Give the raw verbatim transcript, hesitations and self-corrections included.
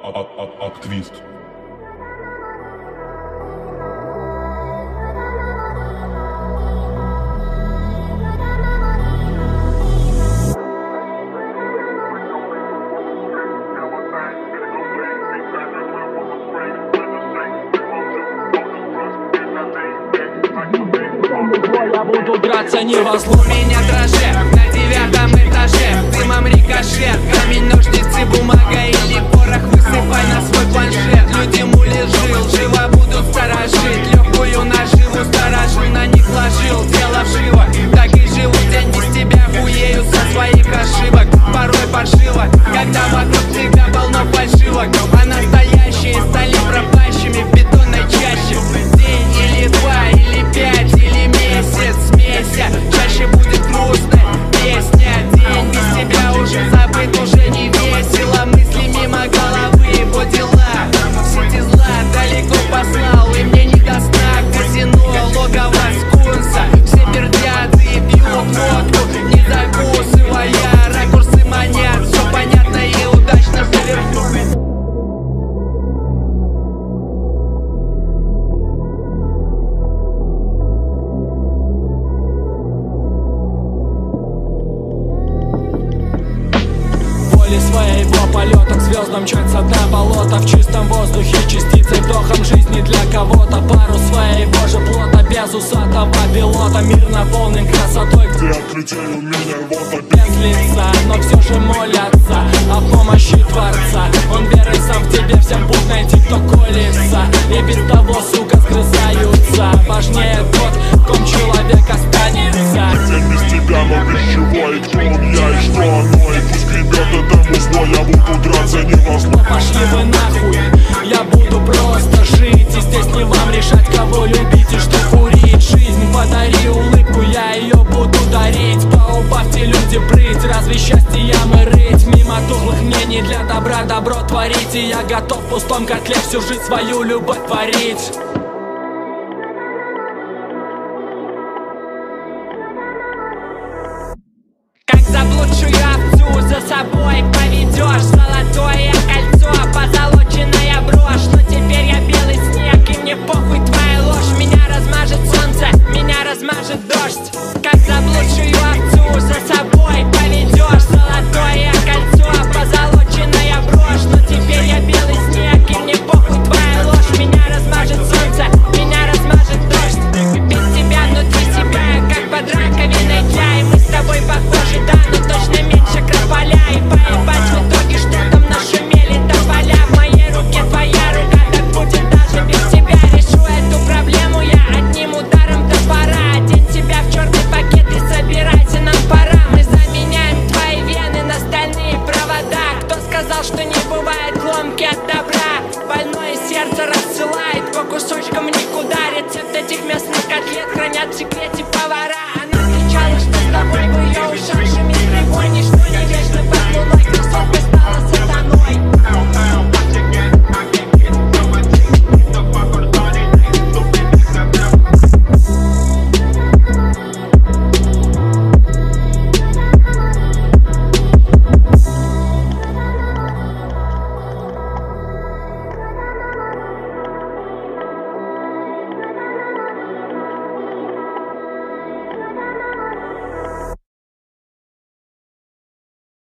Активист. Я буду драться не во зло. У меня дрожжет на девятом этаже, дымом рикошет, камень, ножницы, бумага или порох, высыпай на свой планшет. Люди мули жил, живо будут сторожить, легкую наживу сторожил, на них ложил, дело вживо. Так и живу день без тебя, хуею со своих ошибок. Порой паршиво, когда вокруг всегда полно фальшивок, а настоящие стали пропащими в бетонной чаще. День или два, или пять, или месяц, смейся, чаще будет грустная песня. День без тебя уже забыт, уже не весело, мысли мимо головы, его дела, сети зла далеко послал, и мне не до сна. Казино, логово скунса, все пердят и пьют водку, не закусывая, ракурсы манят, все понятно и удачно завершу. Своего полета к звездам мчаться до болота, в чистом воздухе частицей вдохом жизни для кого-то. Пару своего же плота без усатого пилота, мир наполнен красотой, где открытие у меня рвота без лица, но все же молятся о помощи Творца. Он верой сам в тебе, всем путь найти, кто колется, и без того, сука, сгрызаются. Важнее тот, в ком человек останется. День без тебя, но без чего, и кто он я, и что оно, и пусть гребет это музло, я буду драться не во зло. Пошли вы нахуй, я буду просто жить, и здесь не вам решать, кого любить и что курить. Жизнь подари улыбку, я ее буду дарить. Поубавьте, люди, прыть, разве счастье ямы рыть? Мимо тухлых мнений для добра добро творить, и я готов в пустом котле всю жизнь свою любовь творить.